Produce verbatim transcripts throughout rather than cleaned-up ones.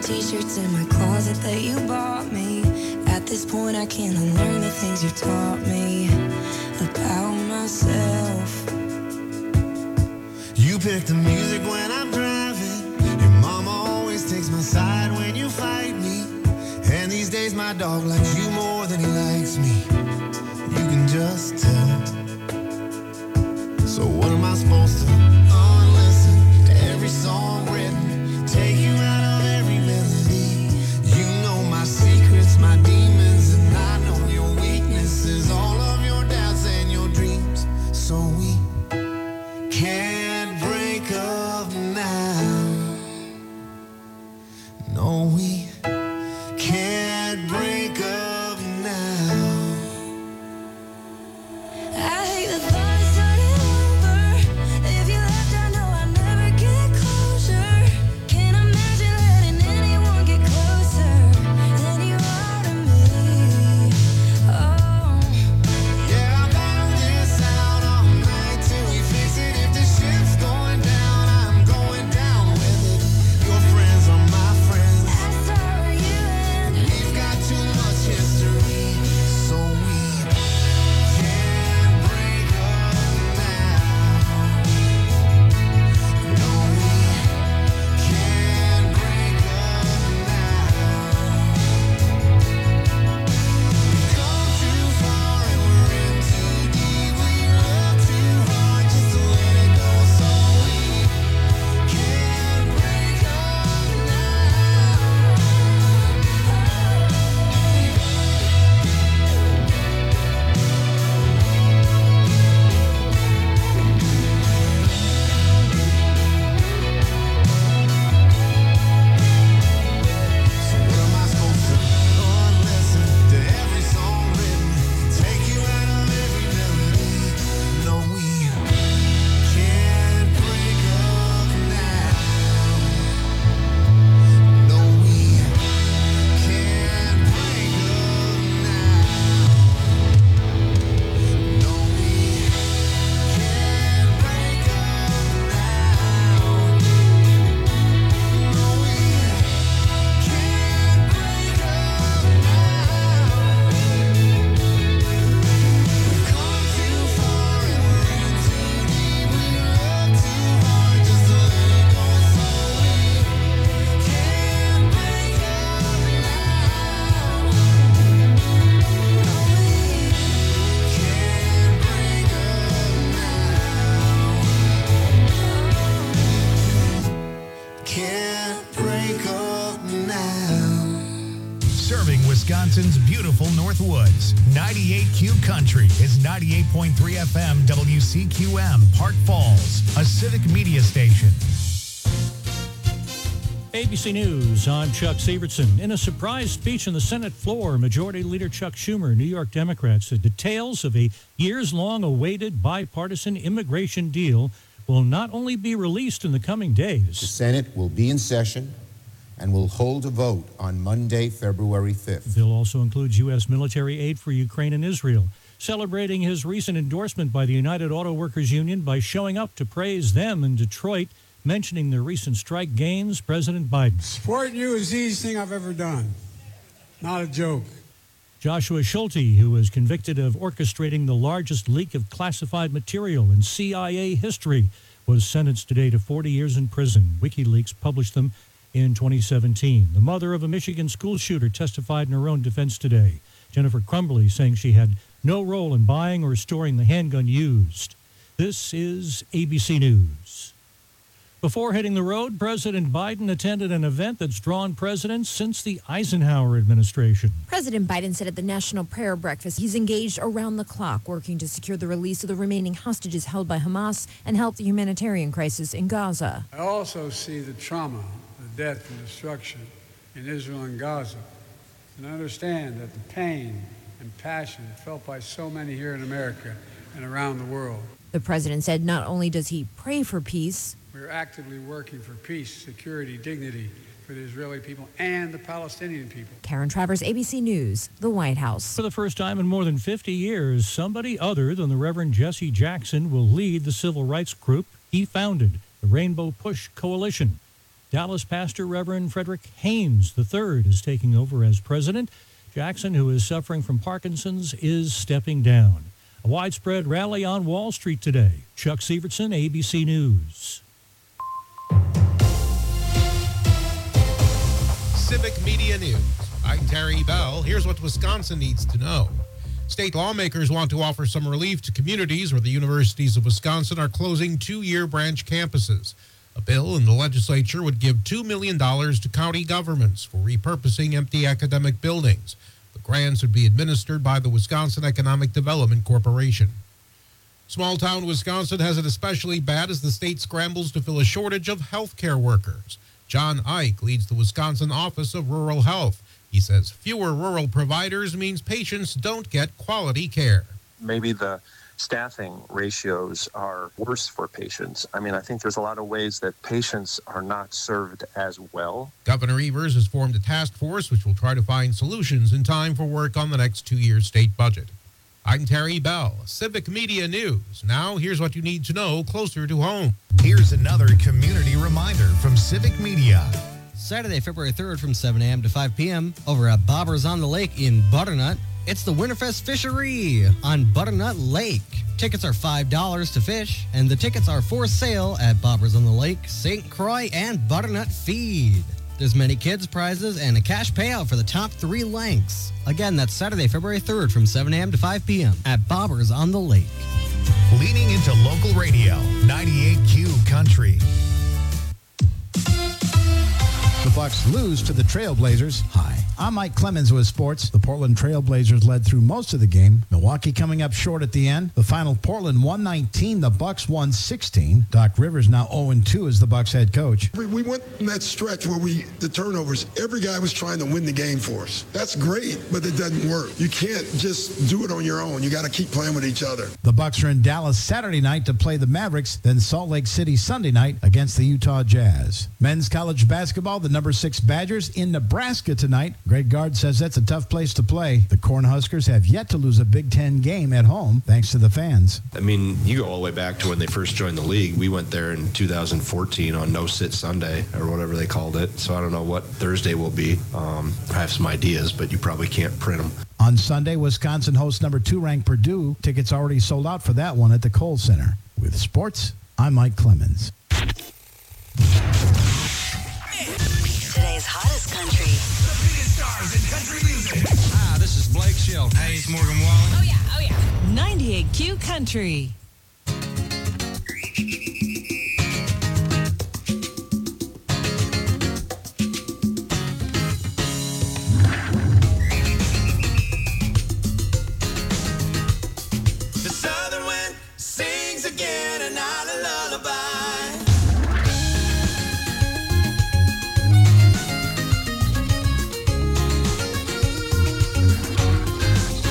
t-shirts in my closet that you bought me. At this point I can't unlearn the things you taught me about myself. You pick the music when I'm driving, and mama always takes my side when you fight me. And these days my dog likes you more than he likes me. You can just tell. So what am I supposed to unlisten to every song written, take you out of every melody? You know my secrets, my demons, and I know your weaknesses, all of your doubts and your dreams. So we can't break up now. No, we can't break up now. I hate the thought of starting over. If you left, I know I'll never get closure. Can't imagine letting anyone get closer than you are to me. Oh, Yeah, I'll battle this out all night till we fix it. If the ship's going down, I'm going down with it. Your friends are my friends. I saw you and We've got too much history, so we can't break up now. No, we can't break up now. We've gone too far and we're in too deep. We love too hard just to let it go, so we can't break up now. So what am I supposed to unlisten to every song written, take you out of every melody? No, we can't break up now. No, we can't break up now. No, we can't break up now. No, we can't break up now. We've come too far and we're in too deep. We love too hard just to let it go, so we can't break up now. No, we can't break up now. Can't break up now. Serving Wisconsin's beautiful Northwoods. ninety-eight Q Country is ninety-eight point three F M W C Q M, Park Falls, a civic media station. A B C News, I'm Chuck Sievertson. In a surprise speech on the Senate floor, Majority Leader Chuck Schumer, New York Democrat, said details of a years-long awaited bipartisan immigration deal will not only be released in the coming The days. Senate will be in session and will hold a vote on Monday, February The fifth. bill also includes U S military aid for Ukraine and Israel, celebrating his recent endorsement by the United Auto Workers Union by showing up to praise them in Detroit, mentioning their recent strike gains. President Biden. Supporting you is the easiest thing I've ever done. Not a joke. Joshua Schulte, who was convicted of orchestrating the largest leak of classified material in C I A history, was sentenced today to forty years in prison. WikiLeaks published them in twenty seventeen. The mother of a Michigan school shooter testified in her own defense today. Jennifer Crumbly saying she had no role in buying or storing the handgun used. This is A B C News. Before hitting the road, President Biden attended an event that's drawn presidents since the Eisenhower administration. President Biden said at the National Prayer Breakfast he's engaged around the clock working to secure the release of the remaining hostages held by Hamas and help the humanitarian crisis in Gaza. I also see the trauma, the death and destruction in Israel and Gaza, and I understand that the pain and passion felt by so many here in America and around the world. The president said not only does he pray for peace, We're actively working for peace, security, dignity for the Israeli people and the Palestinian people. Karen Travers, A B C News, the White House. For the first time in more than fifty years, somebody other than the Reverend Jesse Jackson will lead the civil rights group he founded, the Rainbow Push Coalition. Dallas pastor Reverend Frederick Haynes the third is taking over as president. Jackson, who is suffering from Parkinson's, is stepping down. A widespread rally on Wall Street today. Chuck Sievertson, A B C News. Civic Media News. I'm Terry Bell. Here's what Wisconsin needs to know. State lawmakers want to offer some relief to communities where the universities of Wisconsin are closing two-year branch campuses. A bill in the legislature would give two million dollars to county governments for repurposing empty academic buildings. The grants would be administered by the Wisconsin Economic Development Corporation. Small-town Wisconsin has it especially bad as the state scrambles to fill a shortage of healthcare workers. John Ike leads the Wisconsin Office of Rural Health. He says fewer rural providers means patients don't get quality care. Maybe the staffing ratios are worse for patients. I mean, I think there's a lot of ways that patients are not served as well. Governor Evers has formed a task force which will try to find solutions in time for work on the next two-year state budget. I'm Terry Bell, Civic Media News. Now, here's what you need to know closer to home. Here's another community reminder from Civic Media. Saturday, February third from seven a.m. to five p.m. over at Bobbers on the Lake in Butternut. It's the Winterfest Fishery on Butternut Lake. Tickets are five dollars to fish, and the tickets are for sale at Bobbers on the Lake, Saint Croix, and Butternut Feed. There's many kids' prizes and a cash payout for the top three lengths. Again, that's Saturday, February third from seven a.m. to five p.m. at Bobbers on the Lake. Leaning into local radio, ninety-eight Q Country. The Bucks lose to the Trailblazers. Hi, I'm Mike Clemens with sports. The Portland Trailblazers led through most of the game. Milwaukee coming up short at the end. The final, Portland one nineteen, the Bucks one sixteen. Doc Rivers now oh and two as the Bucks head coach. We went in that stretch where we, the turnovers, every guy was trying to win the game for us. That's great, but it doesn't work. You can't just do it on your own. You got to keep playing with each other. The Bucks are in Dallas Saturday night to play the Mavericks, then Salt Lake City Sunday night against the Utah Jazz. Men's college basketball, the number six Badgers in Nebraska tonight. Greg Gard says that's a tough place to play. The Cornhuskers have yet to lose a Big Ten game at home, thanks to the fans. I mean, you go all the way back to when they first joined the league. We went there in two thousand fourteen on No Sit Sunday, or whatever they called it. So I don't know what Thursday will be. Um, I have some ideas, but you probably can't print them. On Sunday, Wisconsin hosts number two ranked Purdue. Tickets already sold out for that one at the Kohl Center. With sports, I'm Mike Clemens. Today's hottest country. The biggest stars in country music. Hi, this is Blake Shelton. Hey, it's Morgan Wallen. Oh, yeah, oh, yeah. ninety-eight Q Country. The southern wind sings again and not a lullaby.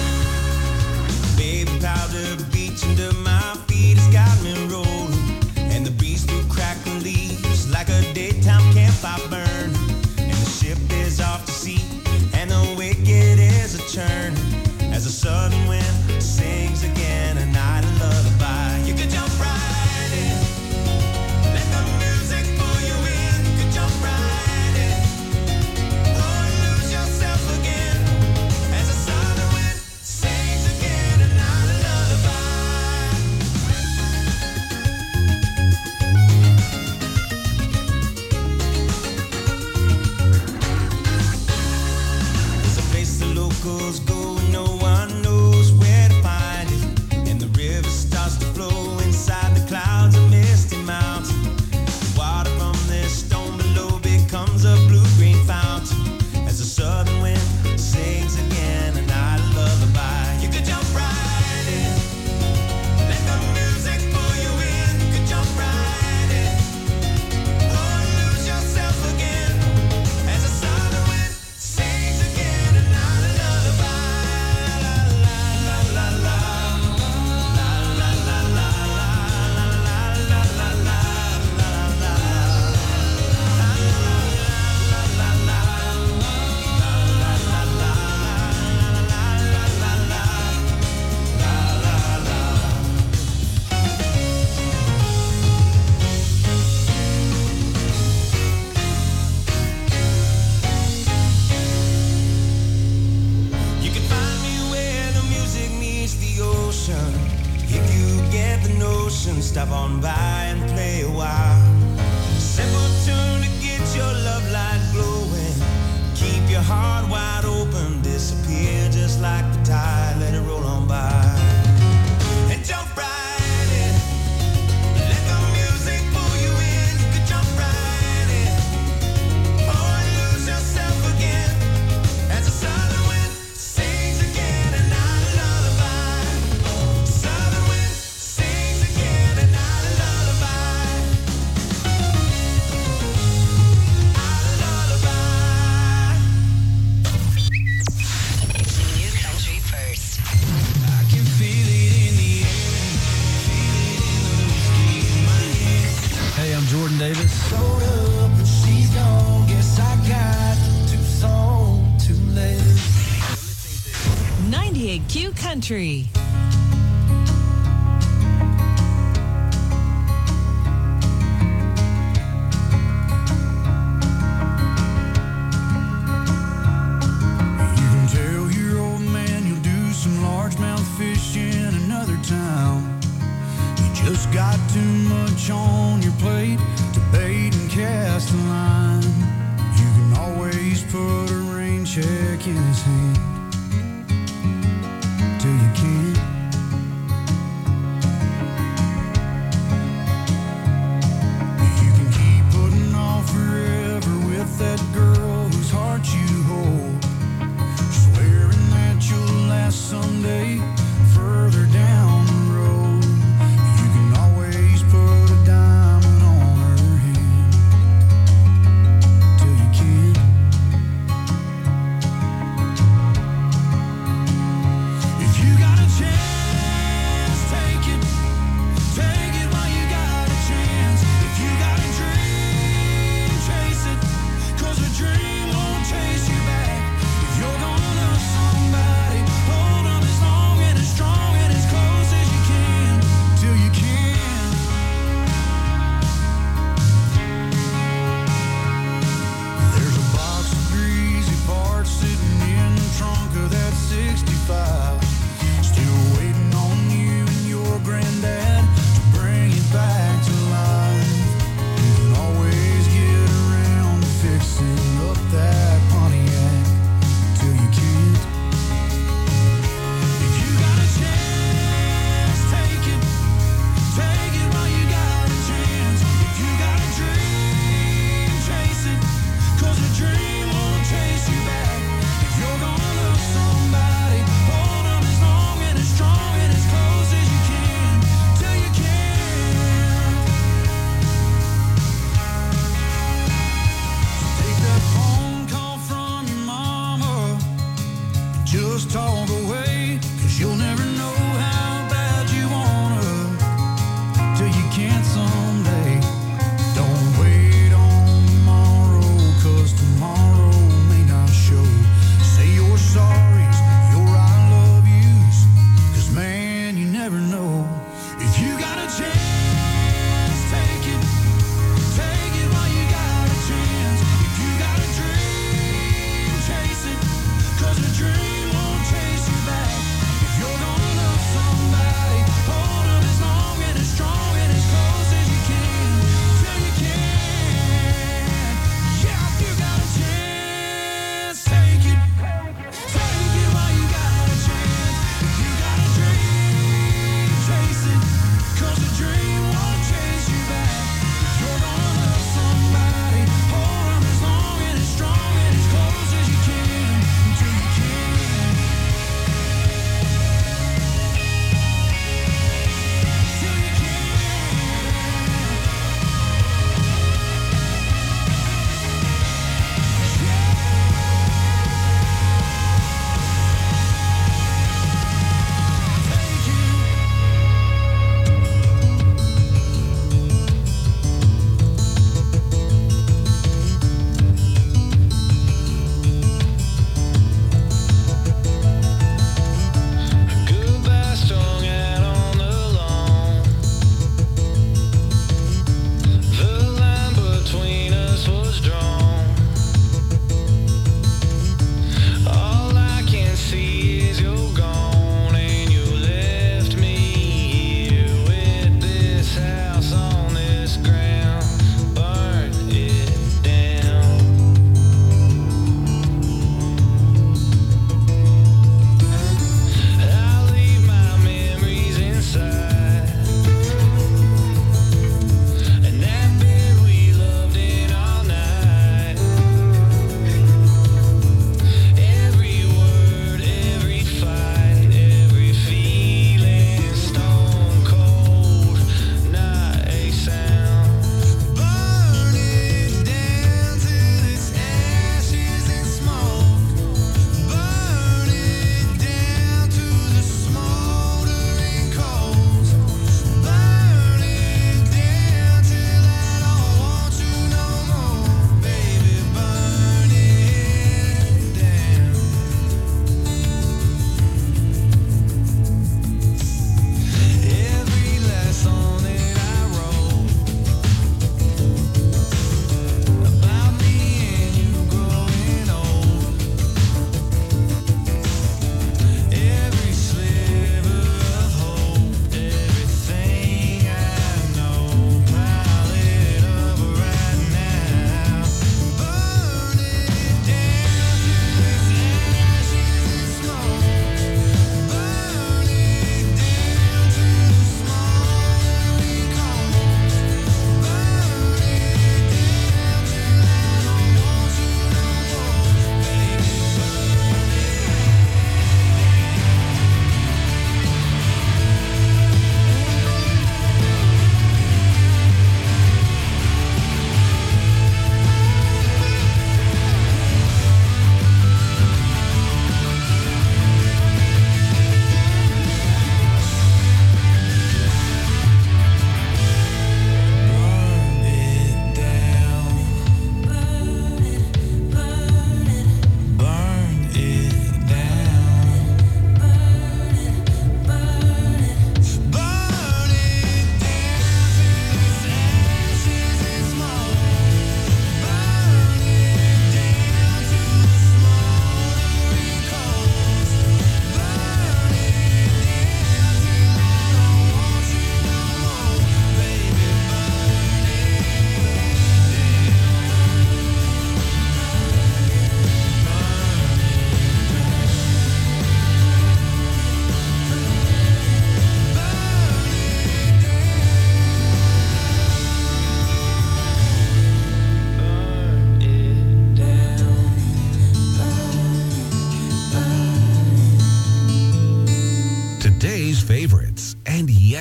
Powder beach under my feet has got me rolling. and stop on by and play a while. Simple tune to get your love light glowing. Keep your heart wide open, disappear just like the tide, let it roll on by. And jump right in, let the music pull you in. You can jump right in, or lose yourself again, as the southern wind sings again, and I lullaby. Southern wind sings again, and I lullaby. I lullaby. New country first. I can feel it in the air, feel it in the whiskey in my hand. Hey, I'm Jordan Davis. Showed up and she's gone. Guess I got too soon, too late. ninety-eight Q Country. You can tell your old man you'll do some largemouth fish in another town. You just got too much on your plate to bait and cast a line. You can always put a rain check in his hand till you can't. You can keep putting off forever with that girl whose heart you hold, swearing that you'll last someday further down the road. You can always put a diamond on her hand till you can't. If you got a chance, take it. Take it while you got a chance. If you got a dream, chase it. 'Cause a dream won't chase you back. If you're gonna love somebody, hold on as long and as strong and as close as you can till you can. There's a box of greasy parts sitting in the trunk of that sixty-five, still waiting on you and your granddad to bring it back to life. You can always get around to fixing up that Pontiac till you can't. If you got a chance, take it. Take it while you got a chance. If you got a dream, chase it. 'Cause a dream won't chase you back. If you're gonna love somebody, hold on as long and as strong and as close as you can till you can. Take that phone call from your mama, just talk away, 'cause you'll never know how bad you wanna till you can't someday. Don't wait on tomorrow, 'cause tomorrow may not show. Say your sorries, your I love yous, 'cause man, you never know. If you got a chance, take it. Take it while you got a chance. If you got a dream, chase it. 'Cause a dream won't chase you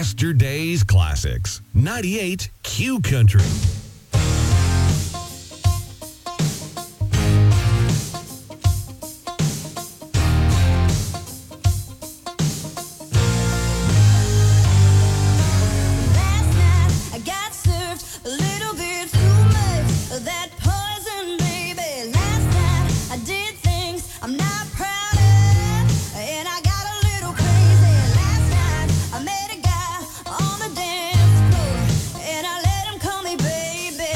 Yesterday's classics. ninety-eight Q Country. Last night I got served a little bit too much of that poison, baby. Last night I did things I'm not proud of, and I got a little crazy. Last night I met a guy on the dance floor, and I let him call me baby.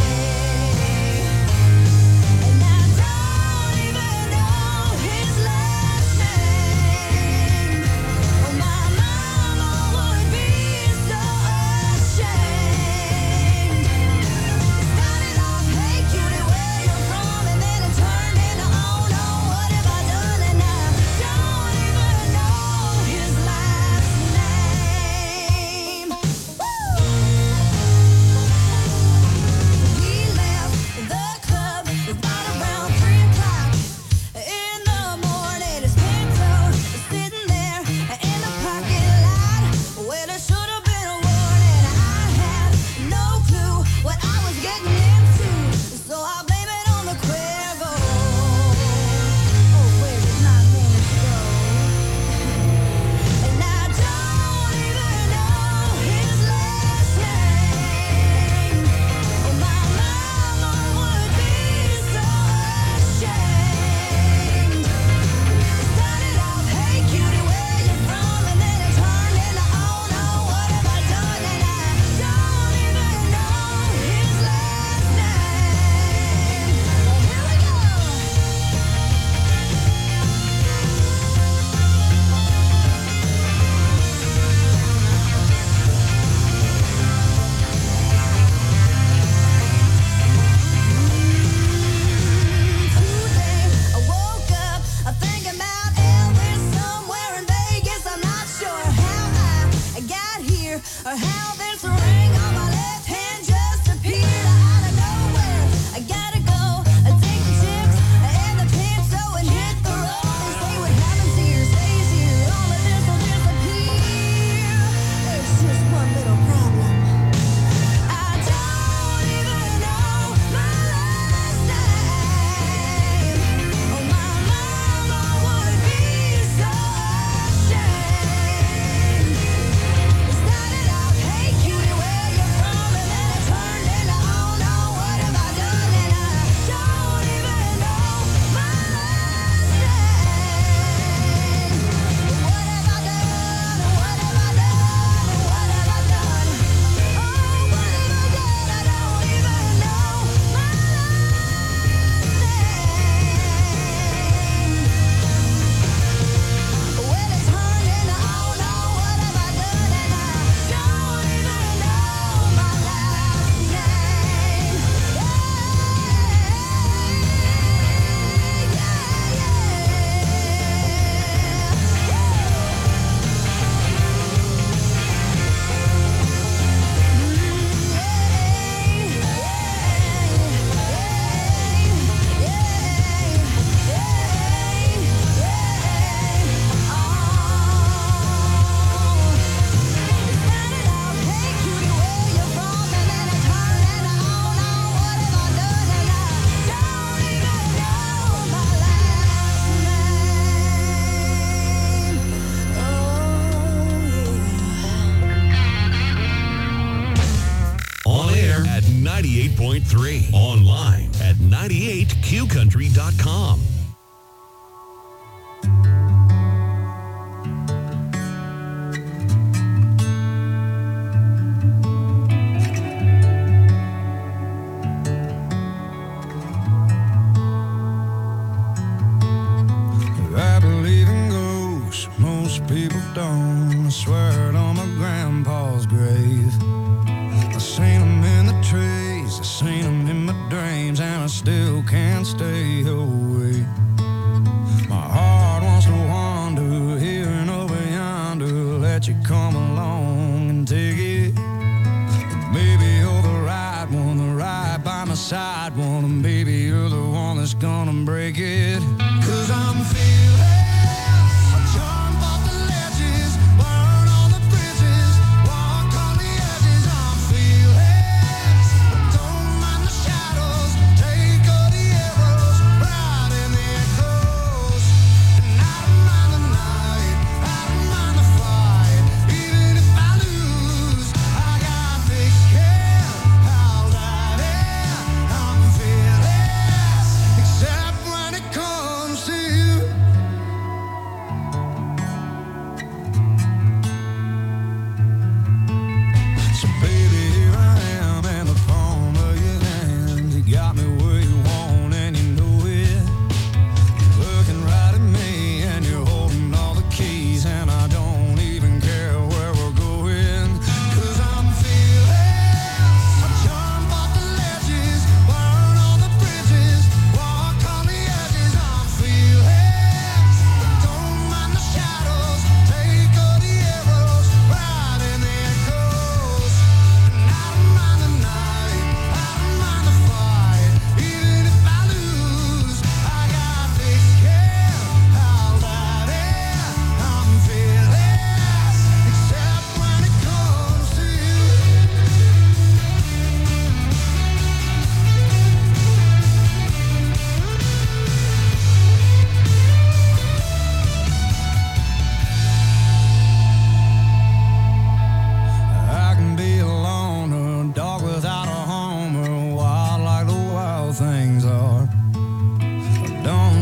And I don't even know his last name. Oh, my mama would be so ashamed. Started off, hey cutie, where you from? And then it turned into, oh no, what have I done? And I don't even know his last name. Woo! We left the club right around three o'clock in the morning. His Pinto was sitting there in the parking lot. Well, it should have been a warning. I had no clue what I was getting into, so I blame it on the Cuervo. Oh, where did my man go? And I don't even know his last name. Oh, my mama would be so ashamed. Started off, hey cutie, where you from? And then it turned into, oh no, what have I done? And I don't even know his last name. Well, here we go. Today I woke up thinking about Elvis somewhere in Vegas. I'm not sure how I got here or how this ring on my left hand just appeared out of nowhere. I gotta go take the chips and the Pinto and hit the road. They say what happens here stays here. All of this will disappear. There's just one little problem. I don't even know my last name. Oh, my mama would be so ashamed. It started off, hey cutie, where you from? And then it turned into, oh no, what have I done? And I don't even know my last name. What have I done? What have I done? What have I done? Oh, what have I done? I don't even know my last name. Well, it turned into, oh no, what have I done? And I don't even know my last name. On air at ninety-eight point three. Online at ninety-eight q country dot com. I believe in ghosts, most people don't. I swear it on my grandpa's grave. I seen them in the trees, I seen them in my dreams, and I still can't stay away. My heart wants to wander here and over yonder, let you come along and take it. Maybe you're the right one, the right by my side one, and maybe you're the one that's gonna break it. 'Cause I'm feeling I jump off the ledges, burn all the bridges, walk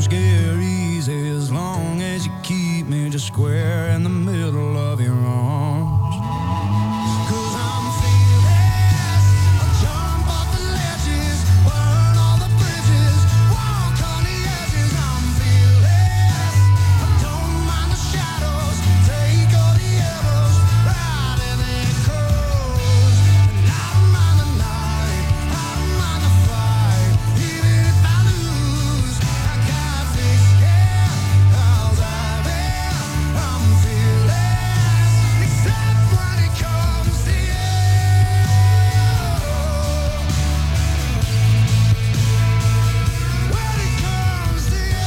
get easy as long as you keep me just square in the middle of your arms. 'Cause I'm fearless. I'll jump off the ledges, burn all the bridges, walk on the edges. I'm fearless. I don't mind the shadows, take all the arrows, ride in the echoes. And I don't mind the night, I don't mind the fight, even if I lose. I got thick skin, I'll dive in. I'm fearless, except when it comes to you. When it comes to you.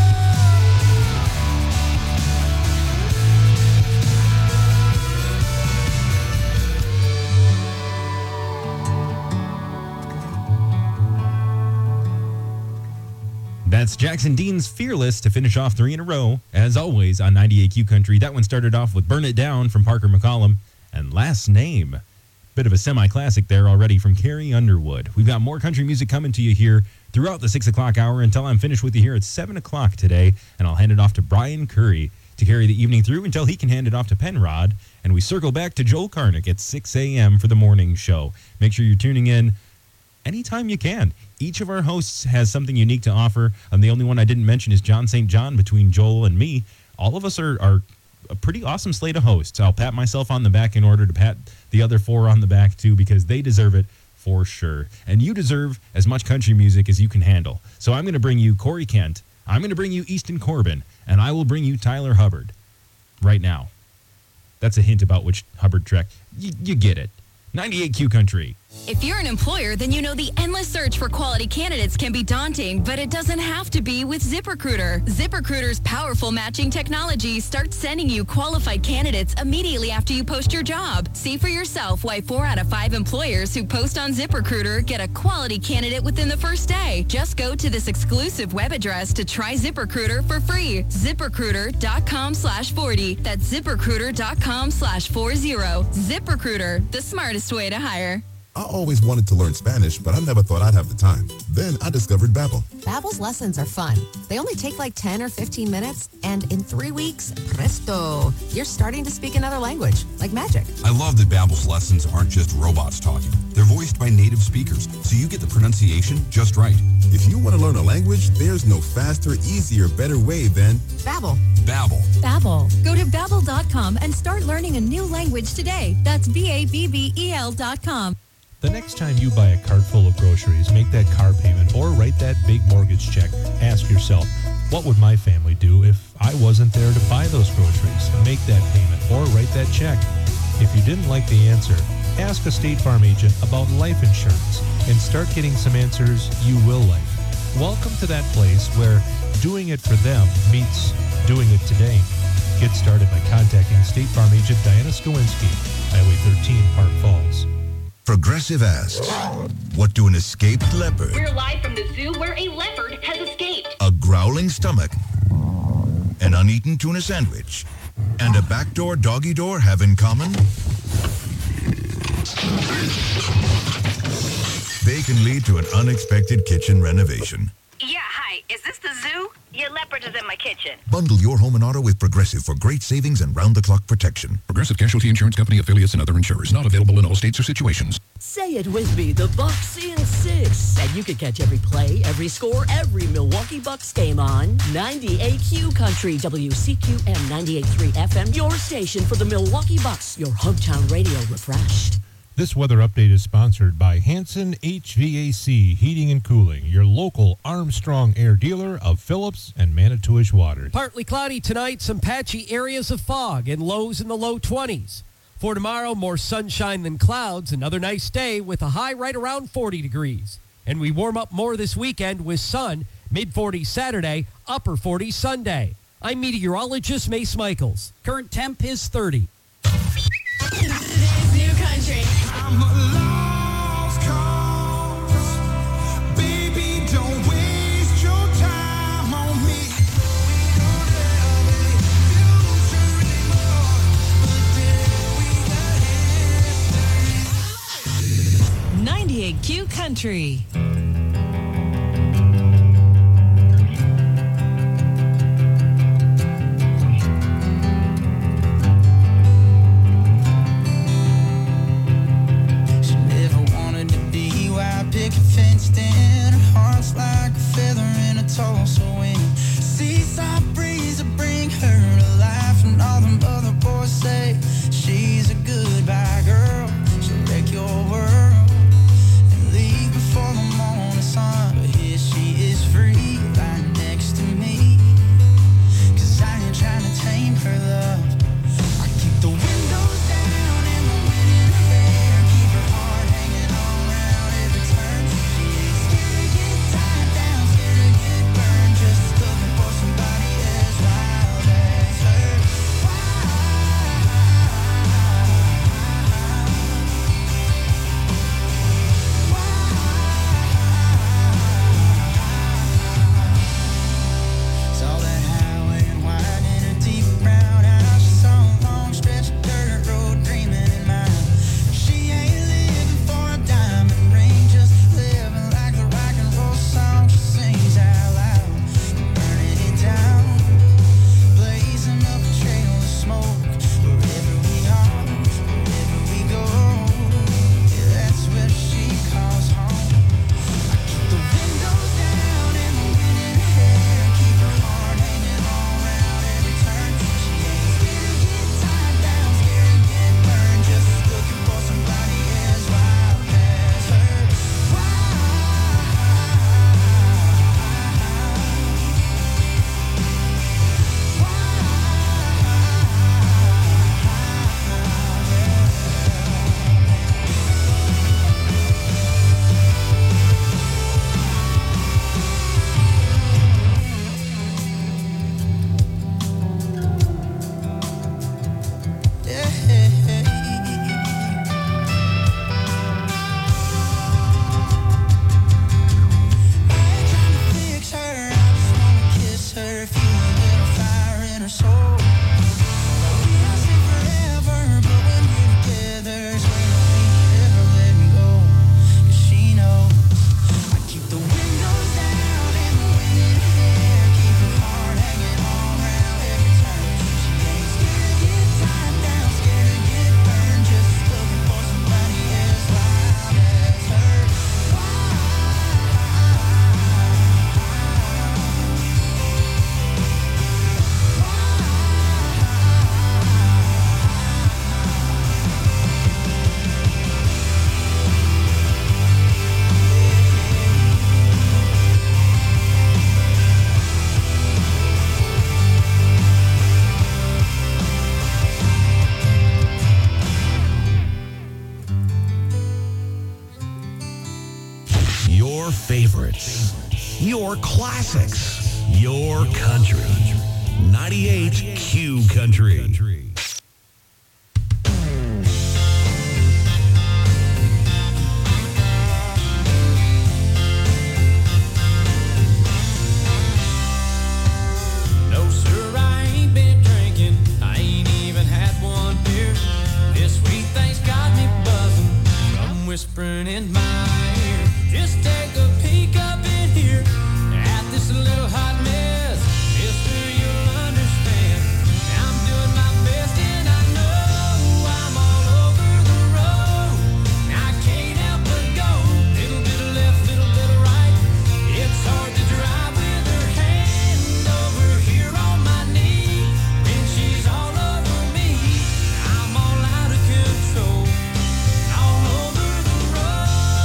That's Jackson Dean's Fearless to finish off three in a row, as always, on ninety-eight Q Country. That one started off with Burn It Down from Parker McCollum, and Last Name. Bit of a semi-classic there already from Carrie Underwood. We've got more country music coming to you here throughout the six o'clock hour until I'm finished with you here at seven o'clock today, and I'll hand it off to Brian Curry to carry the evening through until he can hand it off to Penrod, and we circle back to Joel Karnick at six a.m. for the morning show. Make sure you're tuning in anytime you can. Each of our hosts has something unique to offer, and the only one I didn't mention is John Saint John between Joel and me. All of us are, are a pretty awesome slate of hosts. I'll pat myself on the back in order to pat the other four on the back, too, because they deserve it for sure. And you deserve as much country music as you can handle. So I'm going to bring you Corey Kent, I'm going to bring you Easton Corbin, and I will bring you Tyler Hubbard right now. That's a hint about which Hubbard track. Y- you get it. ninety-eight Q Country. If you're an employer, then you know the endless search for quality candidates can be daunting, but it doesn't have to be with ZipRecruiter. ZipRecruiter's powerful matching technology starts sending you qualified candidates immediately after you post your job. See for yourself why four out of five employers who post on ZipRecruiter get a quality candidate within the first day. Just go to this exclusive web address to try ZipRecruiter for free. ZipRecruiter.com slash 40. That's ZipRecruiter.com slash 40. ZipRecruiter, the smartest way to hire. I always wanted to learn Spanish, but I never thought I'd have the time. Then I discovered Babbel. Babbel's lessons are fun. They only take like ten or fifteen minutes, and in three weeks, presto, you're starting to speak another language, like magic. I love that Babbel's lessons aren't just robots talking. They're voiced by native speakers, so you get the pronunciation just right. If you want to learn a language, there's no faster, easier, better way than Babbel. Babbel. Babbel. Go to Babbel dot com and start learning a new language today. That's B A B B E L dot com. The next time you buy a cart full of groceries, make that car payment, or write that big mortgage check, ask yourself, what would my family do if I wasn't there to buy those groceries? Make that payment or write that check. If you didn't like the answer, ask a State Farm agent about life insurance and start getting some answers you will like. Welcome to that place where doing it for them meets doing it today. Get started by contacting State Farm agent Diana Skowinski, Highway thirteen, Park Falls. Progressive asks, what do an escaped leopard, We're live from the zoo where a leopard has escaped. a growling stomach, an uneaten tuna sandwich, and a backdoor doggy door have in common? They can lead to an unexpected kitchen renovation. Yeah, hi. Is this the zoo? Your leopard is in my kitchen. Bundle your home and auto with Progressive for great savings and round-the-clock protection. Progressive Casualty Insurance Company affiliates and other insurers. Not available in all states or situations. Say it with me, the Bucks in six. And you can catch every play, every score, every Milwaukee Bucks game on ninety-eight Q Country, W C Q M ninety-eight point three F M, your station for the Milwaukee Bucks, your hometown radio refreshed. This weather update is sponsored by Hanson H V A C Heating and Cooling, your local Armstrong Air dealer of Phillips and Manitowish Waters. Partly cloudy tonight, some patchy areas of fog and lows in the low twenties. For tomorrow, more sunshine than clouds. Another nice day with a high right around forty degrees. And we warm up more this weekend with sun, mid forties Saturday, upper forties Sunday. I'm meteorologist Mace Michaels. Current temp is thirty. Today's new country. I'm a lost cause. Baby, don't waste your time on me. ninety-eight Q Country. So when seaside breeze will bring her to life, and all them other boys say she's a goodbye girl, she'll wreck your world and leave before the morning sun. But here she is free, right next to me, 'cause I ain't trying to tame her love. I keep the windows down and the wind in her hair, keep her heart hanging all around every turn. She ain't scared to get tied down, scared to get burned, just looking for somebody as wild as her. Saw that highway and wide in a deep brown house. She saw a long stretch of dirt road dreaming in mind. She ain't living for a diamond ring, just living like the rock and roll song she sings out loud. Burning it down, blazing up a trail of smoke. Wherever we are, wherever we go, yeah, that's where she calls home. I keep the windows down and the wind in her hair, keep her heart hanging all around every turn. She ain't scared to get tied down, scared to get burned, just looking for somebody as wild as her. Fix her, I just wanna kiss her, feel a little fire in her soul. We are say forever, but when we're together, swear that we never let me go. 'Cause she knows I keep the windows down and the wind in her hair, keep her heart hanging all around every turn. She ain't scared to get tied down, scared to get burned, just looking for somebody as wild as her. Your favorites, your classics, your country. ninety-eight Q Country. No, sir, I ain't been drinking. I ain't even had one beer. This sweet thing's got me buzzing from whispering in my ear. Just take a peek up in here at this little hot mess. Mister, you'll understand. I'm doing my best and I know I'm all over the road. I can't help but go. Little bit of left, little bit of right. It's hard to drive with her hand over here on my knee. And she's all over me. I'm all out of control. All over the road.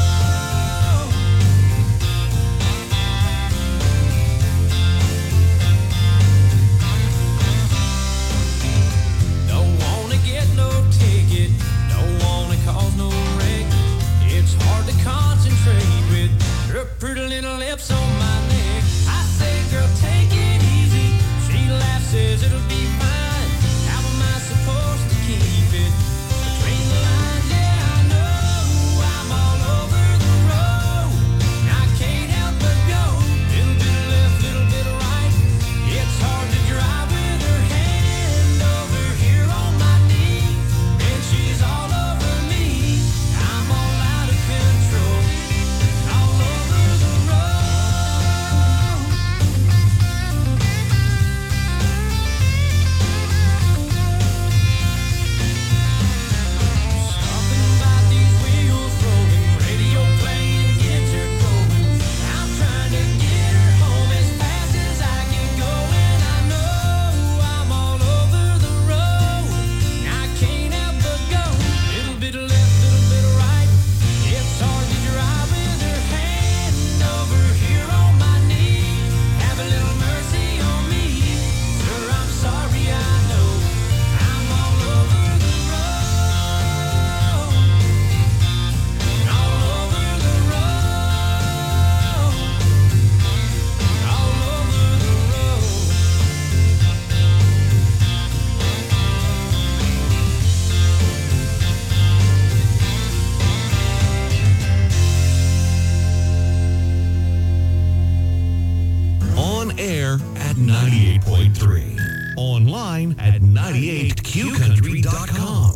ninety-eight point three. Online at ninety-eight q country dot com.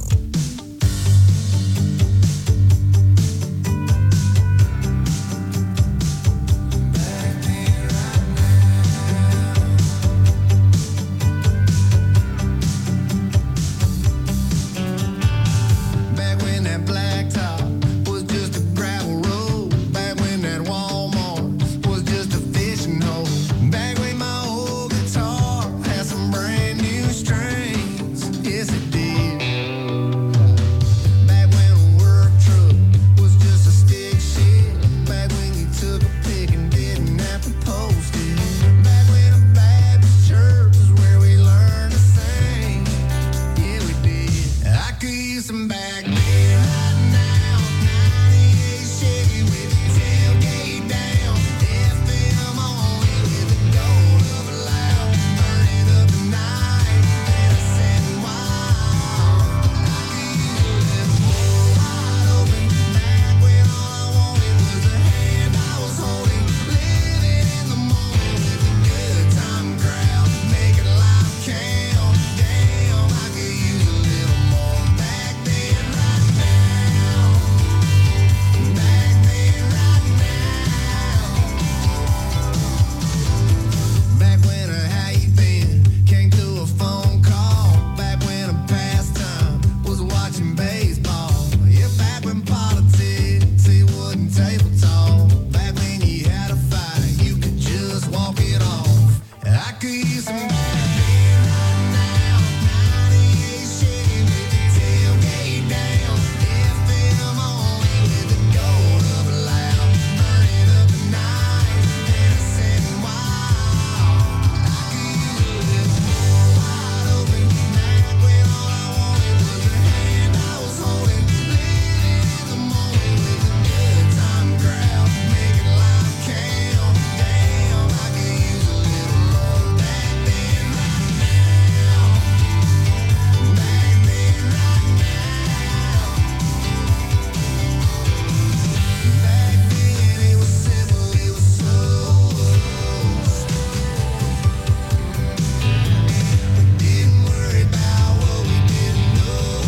Back when that blacktop was just a gravel road. Back when that Walmart was just a fishing hole. Back when my old guitar had some brand new strings. Yes, it did. Back when a work truck was just a stick shift. Back when you took a pic and didn't have to post it. Back when a Baptist church was where we learned to sing. Yeah, we did. I could use some back beer right now. ninety-eight Chevy with the tailgate down. F M only with the gold of a loud. Burning up the night and a setting wild. I could use a little more wide open. Back when all I wanted was the hand I was holding. Living in the moment with a good time crowd. Making life count. Damn, I could use a little more back then right now. Back then right now. Back when a how you been came through a phone call. Back when a pastime was watching baseball. Yeah, back when politics it wasn't table talk. Back when you had a fight, you could just walk it off. I could use some back then right now. ninety-eight Chevy with the tailgate down. F M only with the gold of a loud. Burning up the night and a setting wild. I could use a little more wide open. Back when all I wanted was the hand I was holding. Living in the moment with a good time crowd. Making life count. Damn, I could use a little more back then right now. Back then right now. Back then it was simple, it was slow. We didn't worry about what we didn't know.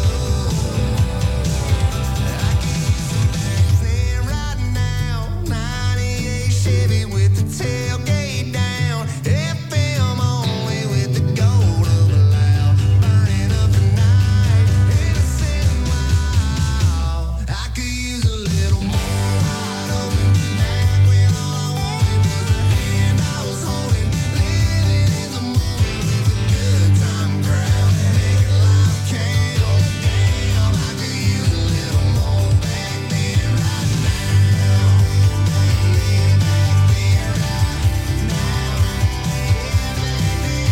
I could use some back then right now. ninety-eight Chevy with the tailgate down. F M only with the gold of a loud. Burning up the night and a setting wild. I could use a little more wide open. Back when all I wanted was the hand I was holding. Living in the moment with a good time crowd. Making life count. Damn, I could use a little more back then right now. Back then, back then right now. Yeah, back then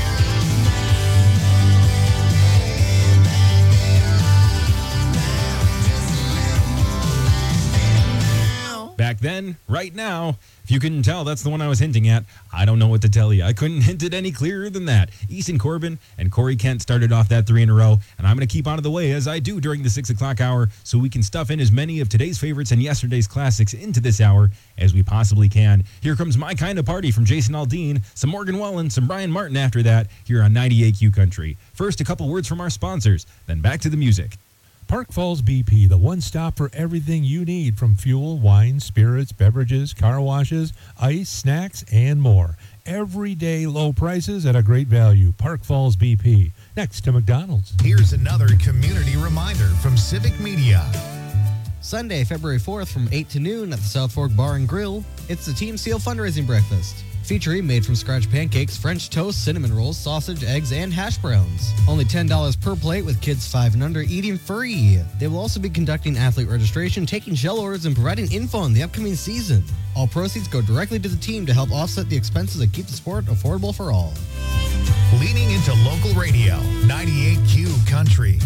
Back then, right now. If you couldn't tell, that's the one I was hinting at. I don't know what to tell you. I couldn't hint it any clearer than that. Easton Corbin and Corey Kent started off that three in a row, and I'm going to keep out of the way as I do during the six o'clock hour so we can stuff in as many of today's favorites and yesterday's classics into this hour as we possibly can. Here comes My Kind of Party from Jason Aldean, some Morgan Wallen, some Brian Martin after that here on ninety-eight Q Country. First, a couple words from our sponsors, then back to the music. Park Falls B P, the one stop for everything you need from fuel, wine, spirits, beverages, car washes, ice, snacks, and more. Everyday low prices at a great value. Park Falls B P, next to McDonald's. Here's another community reminder from Civic Media. Sunday, February fourth from eight to noon at the South Fork Bar and Grill, it's the Team Seal fundraising breakfast. Featuring made-from-scratch pancakes, French toast, cinnamon rolls, sausage, eggs, and hash browns. Only ten dollars per plate with kids five and under eating free. They will also be conducting athlete registration, taking shell orders, and providing info on the upcoming season. All proceeds go directly to the team to help offset the expenses and keep the sport affordable for all. Leaning into local radio, ninety-eight Q Country.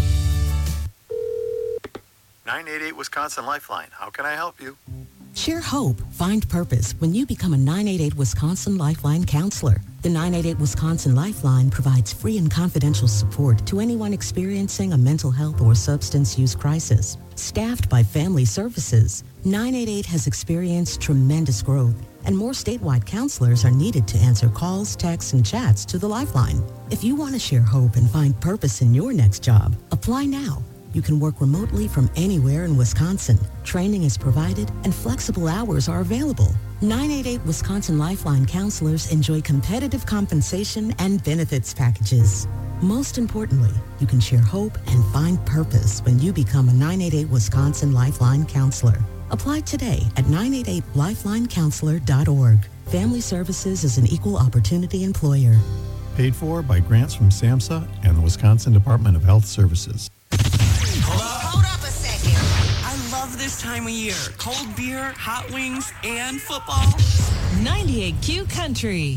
nine eight eight Wisconsin Lifeline. How can I help you? Share hope, find purpose when you become a nine eight eight Wisconsin Lifeline counselor. The nine eight eight Wisconsin Lifeline provides free and confidential support to anyone experiencing a mental health or substance use crisis. Staffed by Family Services, nine eight eight has experienced tremendous growth and more statewide counselors are needed to answer calls, texts, and chats to the Lifeline. If you want to share hope and find purpose in your next job, apply now. You can work remotely from anywhere in Wisconsin. Training is provided and flexible hours are available. nine eight eight Wisconsin Lifeline counselors enjoy competitive compensation and benefits packages. Most importantly, you can share hope and find purpose when you become a nine eight eight Wisconsin Lifeline counselor. Apply today at nine eight eight lifeline counselor dot org. Family Services is an equal opportunity employer. Paid for by grants from SAMHSA and the Wisconsin Department of Health Services. Hold up a second. I love this time of year. Cold beer, hot wings, and football. ninety-eight Q Country.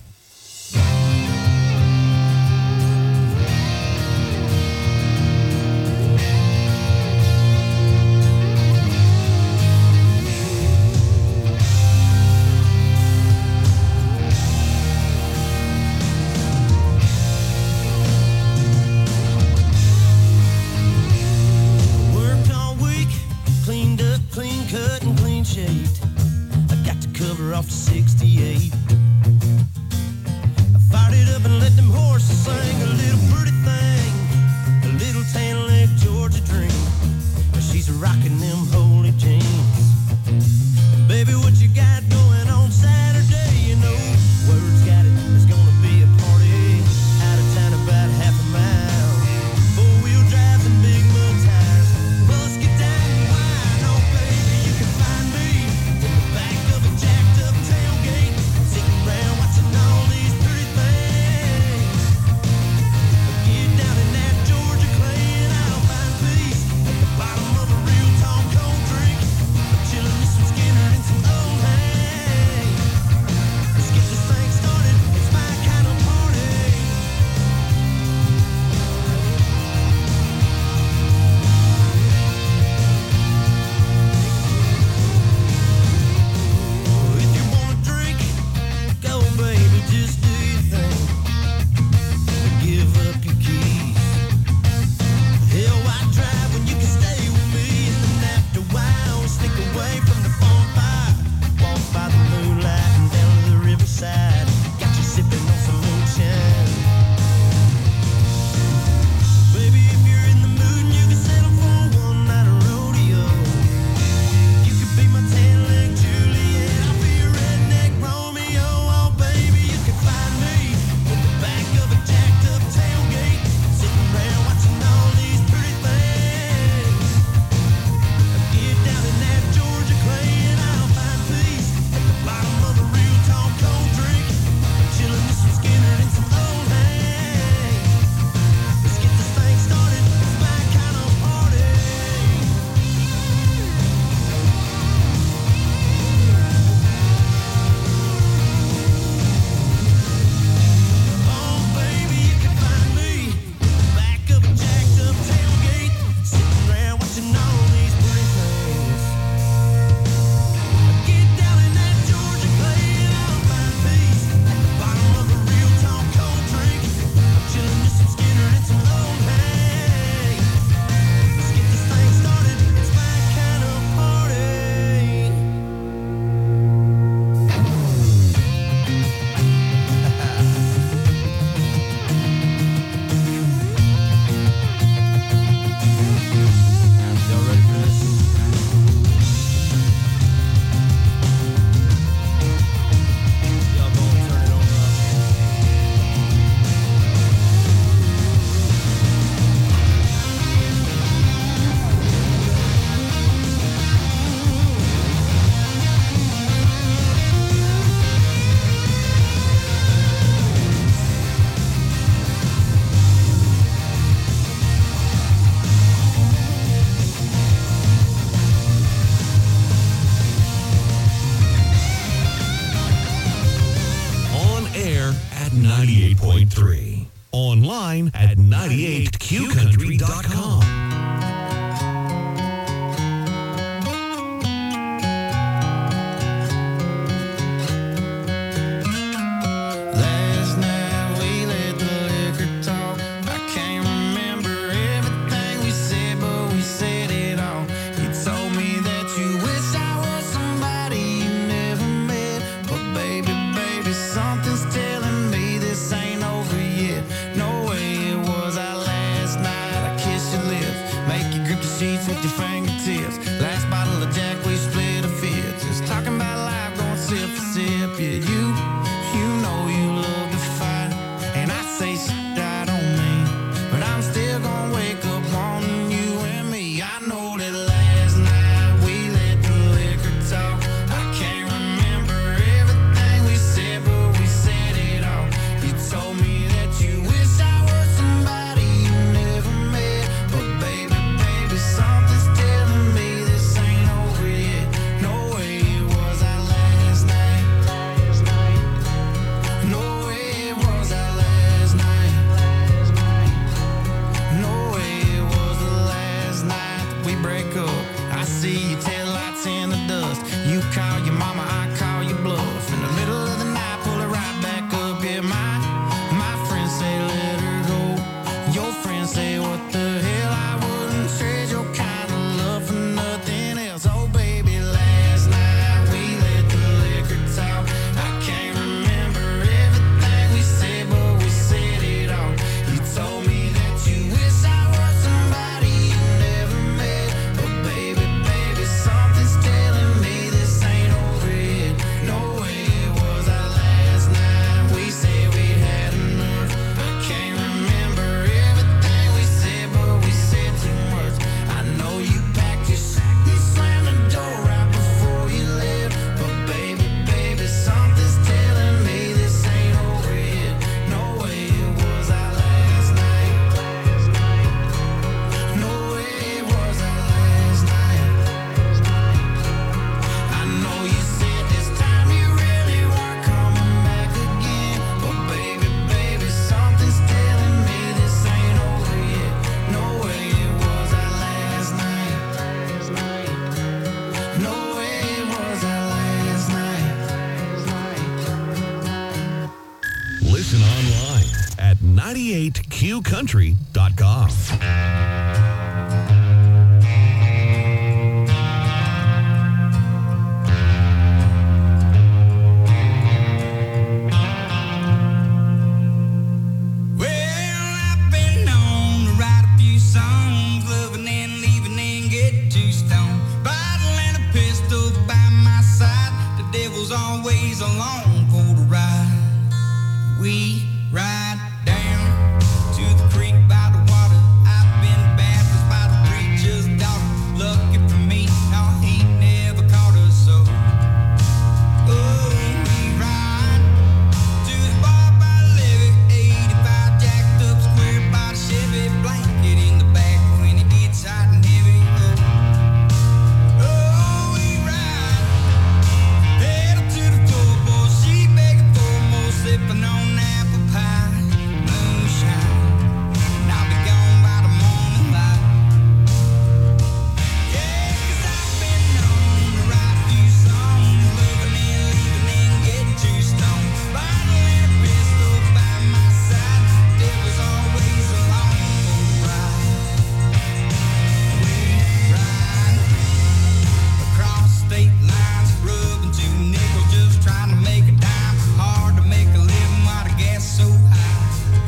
Worked all week, cleaned up, clean cut, and clean shaved. I got to cover off the sixty-eight. I fired it up and let them horses sing a little pretty thing, a little tan leg Georgia dream. She's rocking them holy jeans. Baby, what you got going on Saturday? You know, word's got it, it's gonna be a party. Out of town about half a mile. Four-wheel drives and big mud tires. Bus get down and wine. Oh, baby, you can find me in the back of a jacked up tailgate, sitting around watching all these pretty things. Get down in that Georgia clay and I'll find peace at the bottom of a real tall cold drink. I'm chilling with some Skinner and some old hay. Let's get this thing started. It's my kind of party. If you wanna drink, go baby, just do your thing. Give up your keys. Hell, why drive when you can stay with me? And then after a while, sneak away from the bonfire. Walk by the moonlight and down to the riverside. Got you sipping on some moonshine. Baby, if you're in the mood and you can settle for one night of rodeo, you could be my tan leg Juliet. I'll be your redneck Romeo. Oh, baby, you can find me in the back of a jacked up tailgate, sitting around watching all these pretty things. Get down in that Georgia clay and I'll find peace at the bottom of a real tall cold drink. I'm chilling with some Skinner and some old hay. Let's get this thing started. It's my kind of party. Oh, baby, you can find me in the back of a jacked up tailgate, sitting around watching all these pretty things. Get down in that Georgia clay and I'll find peace at the bottom of a real tall cold drink. I'm chilling with some Skinner and some old hay. Let's get this thing started. It's my kind of party. Y'all ready for this? Y'all gonna turn it on up. On air at ninety-eight point three. Online at ninety-eight q country dot com. Last night we let the liquor talk. I can't remember everything we said, but we said it all. You told me that you wish I was somebody you never met. Listen online at ninety-eight q country dot com. Always along for the ride. We ride down to the creek by the water. I've been baptized by the preacher's daughter. Lucky for me, no, he never caught us so. Oh, we ride to the bar by the levee. eighty-five jacked up square by the Chevy. Blanket in the back when it gets hot and heavy. Oh, oh, we ride. Pedal to the floor, boy, she begging for more, sipping on apple pie, moonshine, and I'll be gone by the morning light. Yeah, 'cause I've been known to write a few songs, loving and leaving and get too stoned. Bottle and a pistol by my side, devil's always along for the ride. We ride across state lines, rubbing two nickels, just trying to make a dime. Hard to make a living while the gas so high.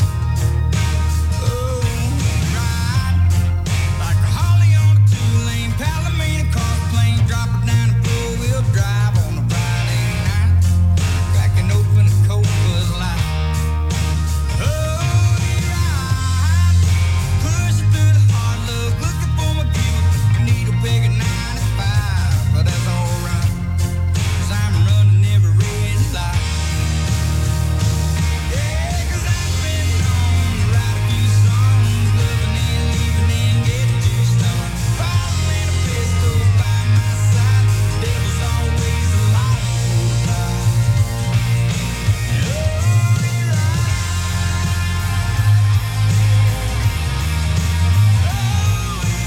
Oh, we ride like a Holly on a two-lane Palomino car plane, drop it down the four-wheel drive on a Friday night, cracking open a cold Bud Light. Oh, we ride, pushing through the hard luck, looking for my guilt. Need a bigger ninety-five, but that's alright, 'cause I'm running every red light. Yeah, 'cause I've been known to write a few songs, loving and leaving and get too stoned. Bottle and a pistol by my side, devil's always along for the ride. Oh, we ride. Oh, we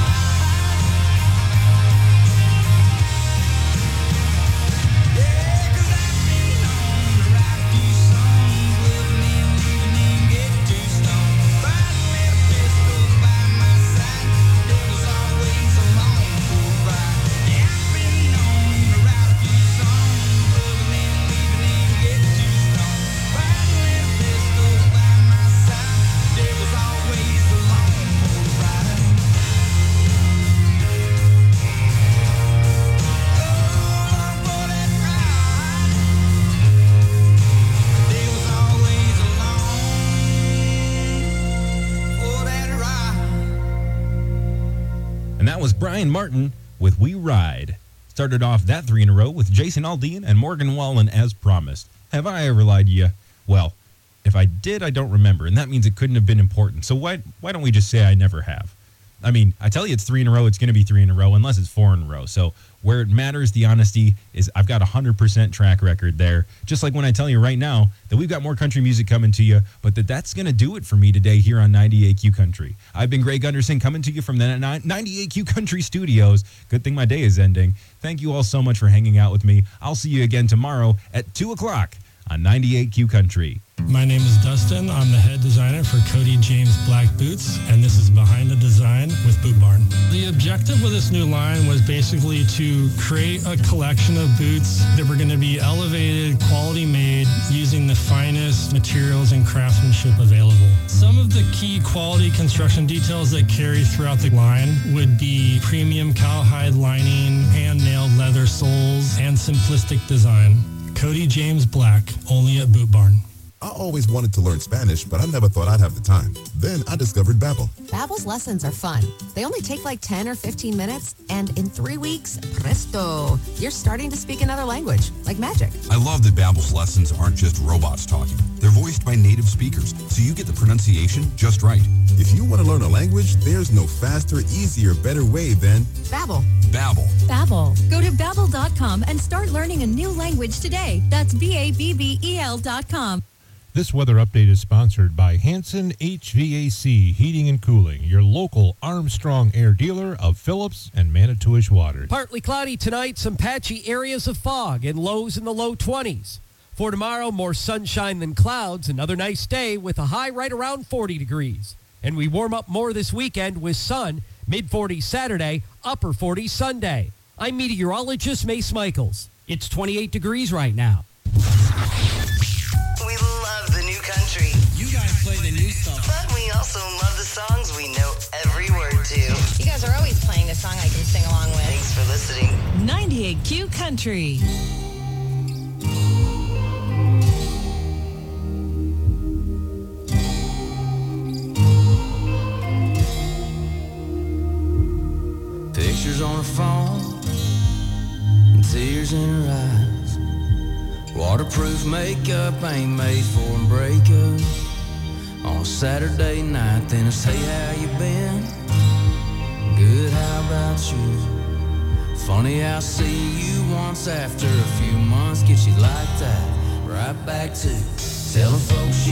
ride. Yeah, 'cause I've been known to write a few songs, loving and leaving and get too stoned. Bottle and a pistol by my side, devil's always along for the ride. Yeah, I've been known to write a few songs, loving and leaving and get too stoned. Bottle and a pistol by my side, devil's always along for the ride. Oh, for that ride. They was always along for that ride. And that was Brian Martin with We Ride. Started off that three in a row with Jason Aldean and Morgan Wallen as promised. Have I ever lied to you? Well, if I did, I don't remember, and that means it couldn't have been important. So why why don't we just say I never have? I mean, I tell you it's three in a row, it's going to be three in a row, unless it's four in a row. So where it matters, the honesty, is I've got a one hundred percent track record there. Just like when I tell you right now that we've got more country music coming to you, but that that's going to do it for me today here on ninety-eight Q Country. I've been Greg Gunderson coming to you from the ninety-eight Q Country studios. Good thing my day is ending. Thank you all so much for hanging out with me. I'll see you again tomorrow at two o'clock on ninety-eight Q Country. My name is Dustin. I'm the head designer for Cody James Black Boots, and this is Behind the Design with Boot Barn. The objective with this new line was basically to create a collection of boots that were going to be elevated, quality made, using the finest materials and craftsmanship available. Some of the key quality construction details that carry throughout the line would be premium cowhide lining, hand-nailed leather soles, and simplistic design. Cody James Black, only at Boot Barn. I always wanted to learn Spanish, but I never thought I'd have the time. Then I discovered Babbel. Babbel's lessons are fun. They only take like ten or fifteen minutes, and in three weeks, presto, you're starting to speak another language, like magic. I love that Babbel's lessons aren't just robots talking. They're voiced by native speakers, so you get the pronunciation just right. If you want to learn a language, there's no faster, easier, better way than Babbel. Babbel. Babbel. Go to babbel dot com and start learning a new language today. That's B A B B E L dot com. This weather update is sponsored by Hanson H V A C Heating and Cooling, your local Armstrong Air dealer of Phillips and Manitowish Water. Partly cloudy tonight, some patchy areas of fog and lows in the low twenties. For tomorrow, more sunshine than clouds. Another nice day with a high right around forty degrees. And we warm up more this weekend with sun, mid forties Saturday, upper forties Sunday. I'm meteorologist Mace Michaels. It's twenty-eight degrees right now. We love the new country. You guys play the new stuff. But we also love the songs we know every word to. You guys are always playing a song I can sing along with. Thanks for listening. ninety-eight Q Country. Pictures on her phone, and tears in her eyes. Waterproof makeup ain't made for a breakup. On a Saturday night, then it's, hey, how you been? Good, how about you? Funny how seeing you once after a few months gets you like that. Right back to telling folks